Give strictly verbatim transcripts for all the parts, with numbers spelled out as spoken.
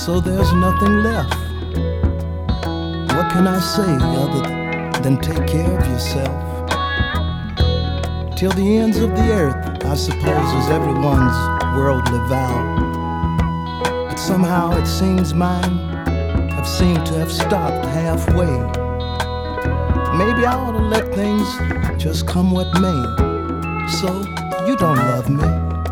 So there's nothing left. What can I say other than take care of yourself? Till the ends of the earth, I suppose, is everyone's worldly vow. But somehow it seems mine have seemed to have stopped halfway. Maybe I ought to let things just come what may. So you don't love me.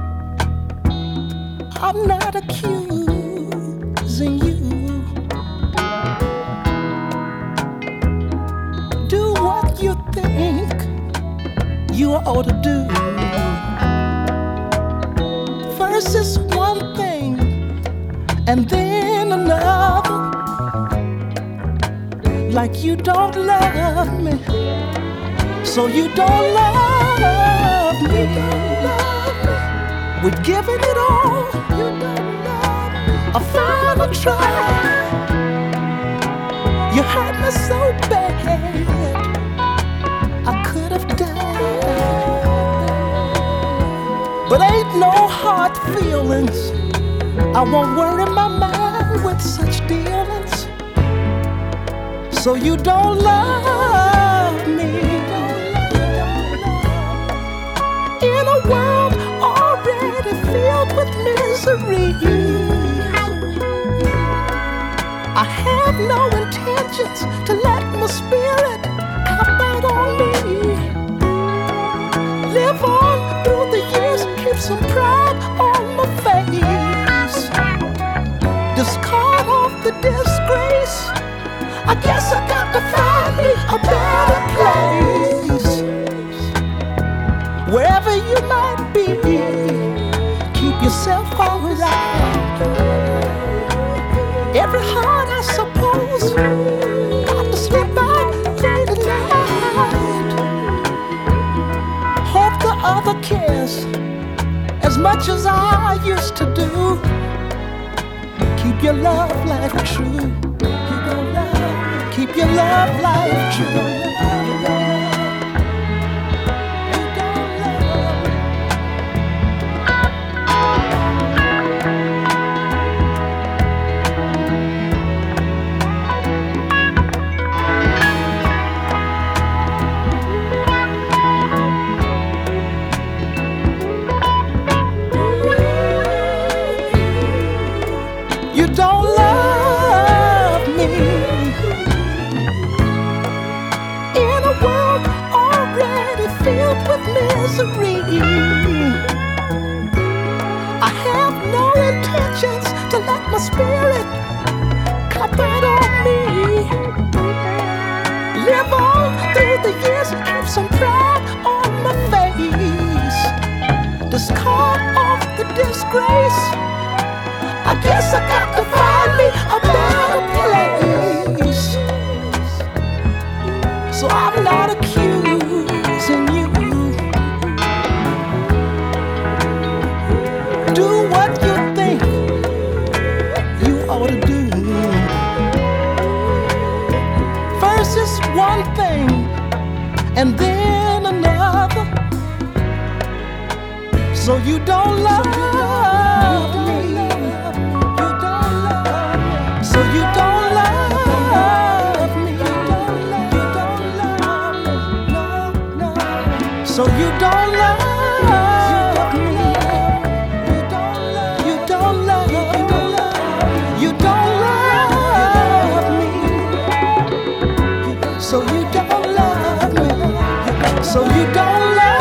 I'm not accusing you. Do what you think you ought to do. First is one thing, and then another. Like you don't love me, so you don't love me. We're giving it all, you don't love me. A final try. You hurt me so bad, I could have died. But ain't no hard feelings, I won't worry my mind with such dealings. So you don't love me. In a world already filled with misery, I have no intentions to let my spirit come out on me. Live on through the years, keep some pride on my face. Discard off the disgrace. I guess I got to find me a better place. Wherever you might be, keep yourself alright. Every heart, I suppose, got to slip out late at night. Hope the other cares as much as I used to do. Keep your love life true. Keep your love life true. You don't love me. In a world already filled with misery, I have no intentions to let my spirit come out on me. Live on through the years, keep some pride on my face. Discard off the disgrace. I guess I got to find me a better place. So I'm not accusing you. Do what you think you ought to do. First is one thing, and then another. So you don't love me. So you don't love me. So you don't love me. You don't love me. You don't love me. So you don't love me. So you don't love me.